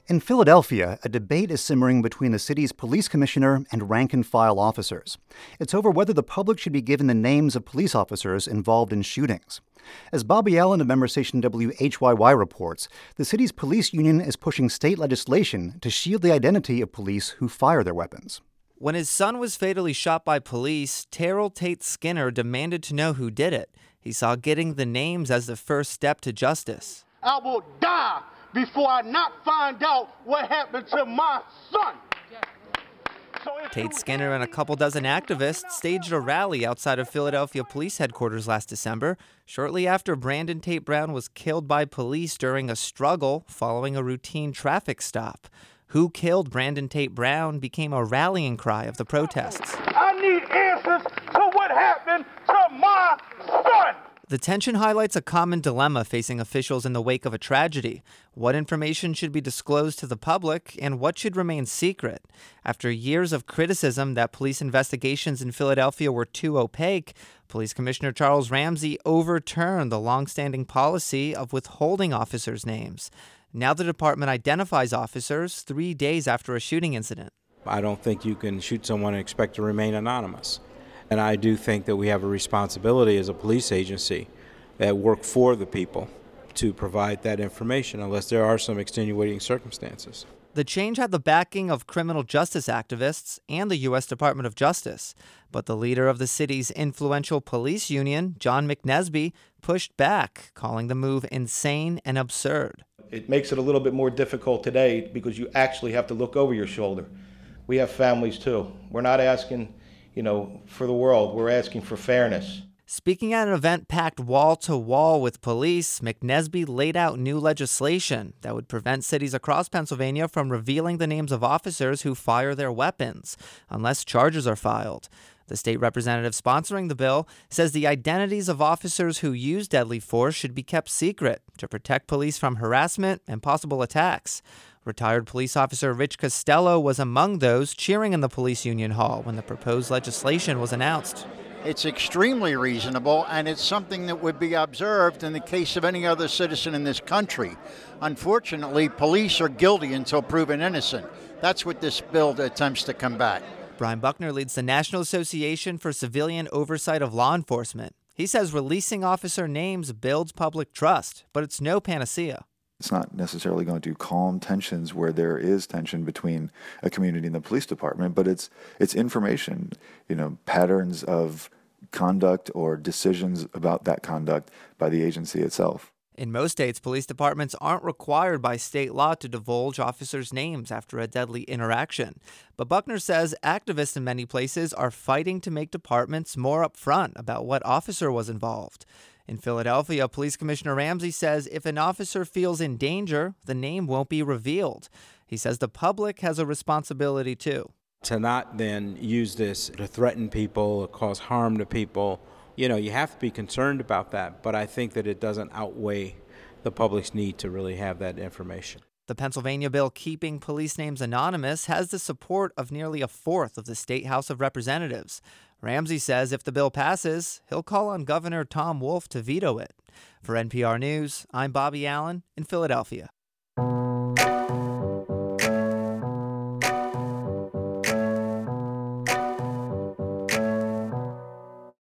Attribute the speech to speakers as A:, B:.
A: In Philadelphia, a debate is simmering between the city's police commissioner and rank-and-file officers. It's over whether the public should be given the names of police officers involved in shootings. As Bobby Allen of member station WHYY reports, the city's police union is pushing state legislation to shield the identity of police who fire their weapons.
B: When his son was fatally shot by police, Terrell Tate Skinner demanded to know who did it. He saw getting the names as the first step to justice.
C: I will die before I not find out what happened to my son.
B: Tate Skinner and a couple dozen activists staged a rally outside of Philadelphia police headquarters last December, shortly after Brandon Tate Brown was killed by police during a struggle following a routine traffic stop. Who killed Brandon Tate Brown became a rallying cry of the protests.
C: I need answers to what happened to my son.
B: The tension highlights a common dilemma facing officials in the wake of a tragedy. What information should be disclosed to the public and what should remain secret? After years of criticism that police investigations in Philadelphia were too opaque, Police Commissioner Charles Ramsey overturned the longstanding policy of withholding officers' names. Now the department identifies officers 3 days after a shooting incident.
D: I don't think you can shoot someone and expect to remain anonymous. And I do think that we have a responsibility as a police agency that work for the people to provide that information unless there are some extenuating circumstances.
B: The change had the backing of criminal justice activists and the U.S. Department of Justice. But the leader of the city's influential police union, John McNesby, pushed back, calling the move insane and absurd.
E: It makes it a little bit more difficult today because you actually have to look over your shoulder. We have families too. We're not asking for the world. We're asking for fairness.
B: Speaking at an event packed wall to wall with police, McNesby laid out new legislation that would prevent cities across Pennsylvania from revealing the names of officers who fire their weapons, unless charges are filed. The state representative sponsoring the bill says the identities of officers who use deadly force should be kept secret to protect police from harassment and possible attacks. Retired police officer Rich Costello was among those cheering in the police union hall when the proposed legislation was announced.
F: It's extremely reasonable, and it's something that would be observed in the case of any other citizen in this country. Unfortunately, police are guilty until proven innocent. That's what this bill attempts to combat.
B: Brian Buckner leads the National Association for Civilian Oversight of Law Enforcement. He says releasing officer names builds public trust, but it's no panacea.
G: It's not necessarily going to calm tensions where there is tension between a community and the police department, but it's information, patterns of conduct or decisions about that conduct by the agency itself.
B: In most states, police departments aren't required by state law to divulge officers' names after a deadly interaction. But Buckner says activists in many places are fighting to make departments more upfront about what officer was involved. In Philadelphia, Police Commissioner Ramsey says if an officer feels in danger, the name won't be revealed. He says the public has a responsibility too.
D: To not then use this to threaten people or cause harm to people, you have to be concerned about that, but I think that it doesn't outweigh the public's need to really have that information.
B: The Pennsylvania bill keeping police names anonymous has the support of nearly a fourth of the state House of Representatives. Ramsey says if the bill passes, he'll call on Governor Tom Wolf to veto it. For NPR News, I'm Bobby Allen in Philadelphia.